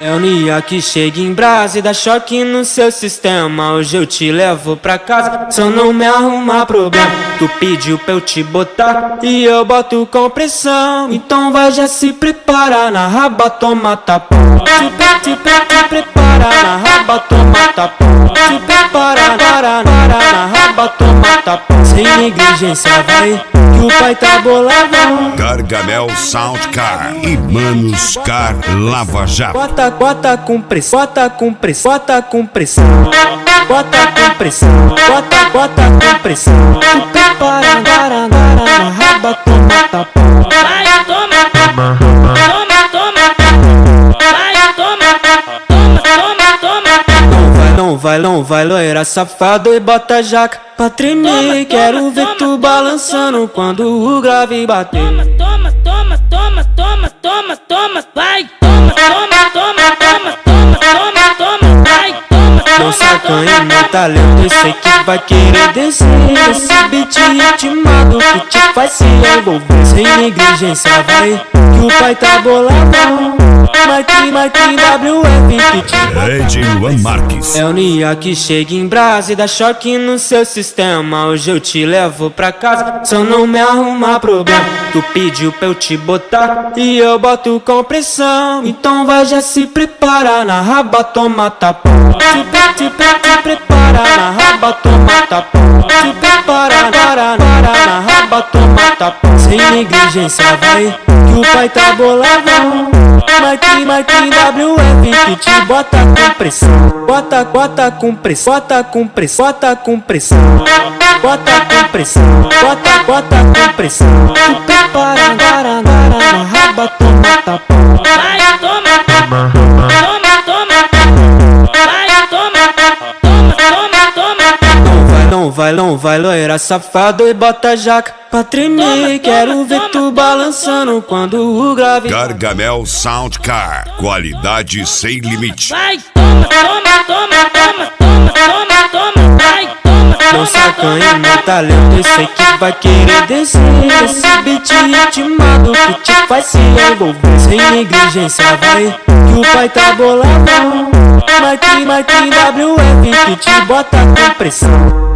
É o Nia que chega em brasa e dá choque no seu sistema. Hoje eu te levo pra casa, só não me arrumar problema. Tu pediu pra eu te botar e eu boto com pressão. Então vai já se prepara, na raba toma tapão. Te prepara, na raba toma tapão. Te prepara, na raba toma tapão. Sem negligência vai, que o pai tá boladão. Gargamel Soundcar e Manos Car Lava Jato. Bota com pressão, bota com pressão, bota com pressão, bota com pressão, bota com pressão. Tu prepara, na raba toma tapão. Vai, toma, toma, vai, toma. Não vai, loira safado e bota a jaca pra tremer. Quero ver tu balançando quando o grave bater. Toma, vai, toma, vai, toma. Não sacanha meu talento, eu sei que vai querer descer. Esse beat ritmado que te faz se envolver. Sem negligência vai, que o pai tá boladão. Mike WF que te Luan Marques. É o Nia que chega em brasa e dá choque no seu sistema. Hoje eu te levo pra casa, só não me arrumar problema. Tu pediu pra eu te botar e eu boto com pressão. Então vai já se prepara, na raba toma tapão. Te prepara, na raba toma tapão. Te prepara, na raba toma tapão. Sem negligência vai, que o pai tá boladão. Mike WF que te bota com pressão. Bota com pressão, bota com pressão, bota com pressão, bota com pressão, bota com pressão. Tu prepara, na raba toma tapão. Vai, toma, vai, toma. Não vai, loira safado e bota a jaca pra tremer. Quero ver tu balançando quando o grave. Gargamel Soundcar, qualidade sem limite. Vai, toma, vai, toma. Não sacanha meu talento, eu sei que vai querer descer. Esse beat ritmado que te faz se envolver. Sem negligência vai, que o pai tá boladão. Mike WF que te bota com pressão.